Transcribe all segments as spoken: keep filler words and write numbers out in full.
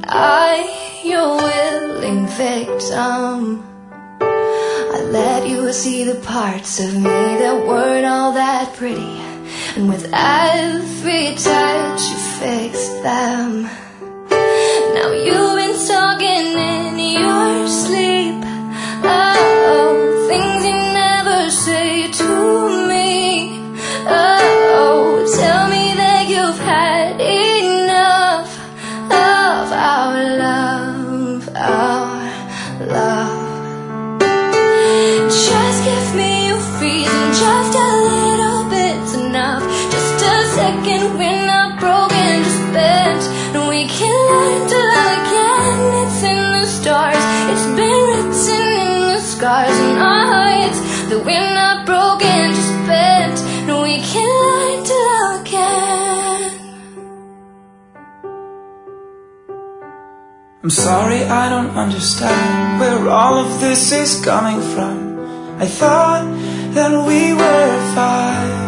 I, your willing victim. I let you see the parts of me that weren't all that pretty, and with every touch you fixed them. Now you've been talking in your sleep, oh, things you never say to me. Oh, tell me that you've had enough of our love, our love. Just give me a reason, just a little bit's enough. Just a second, we're not broken, just bent, and we can learn to love again. It's in the stars, it's been written in the scars on our hearts that we're not broken, just bent, and we can learn to love again. I'm sorry, I don't understand where all of this is coming from. I thought that we were fine.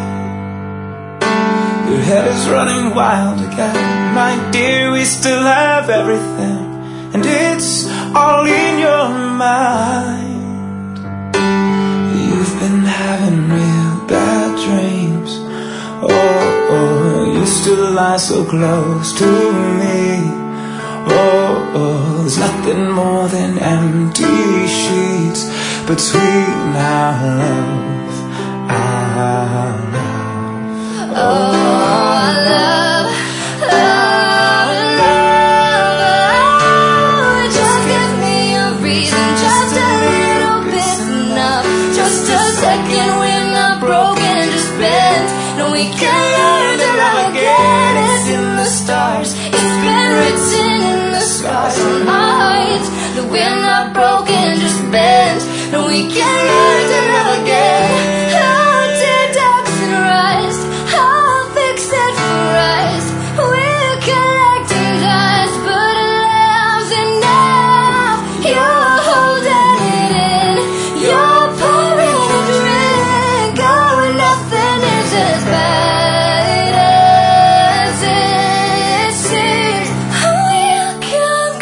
Your head is running wild again. My dear, we still have everything, and it's all in your mind. You've been having real bad dreams. Oh, oh, you still lie so close to me. Oh, oh, there's nothing more than empty sheets between our love, our love. Oh, our love, our love. Oh, just give me a reason, just a little bit's enough. Just a second, we're not broken, just bent, and we can learn to love again. It's in the stars, it's been written in the scars on our hearts that we're not broken, just bent, and we can learn to love again. Oh, teardrops and rust, I'll fix it for us. We're collecting dust, but love's enough. You're holding it in, you're pouring a drink. Oh, nothing is as bad as it seems. Oh, you come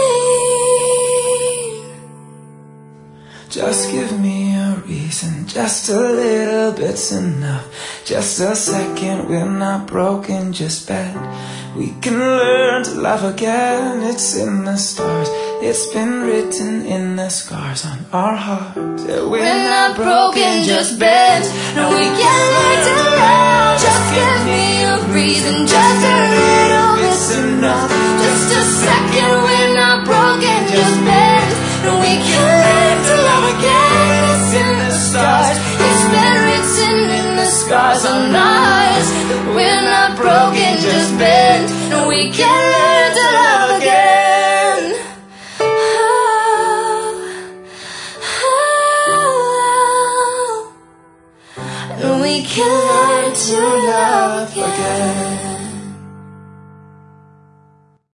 clean. Just give me a reason, just a little bit's enough. Just a second, we're not broken, just bad. We can learn to love again. It's in the stars, it's been written in the scars on our hearts. Yeah, we're, We're not broken, just bent, and we can learn to love. Just give me a reason, just a little bit's enough. Just a second, we're not broken, just bent, and we can learn to love again. It's in the stars, it's been written in the scars on our hearts that we're not broken, just bent, and we can learn to love again. Oh, oh, and we can learn to love again.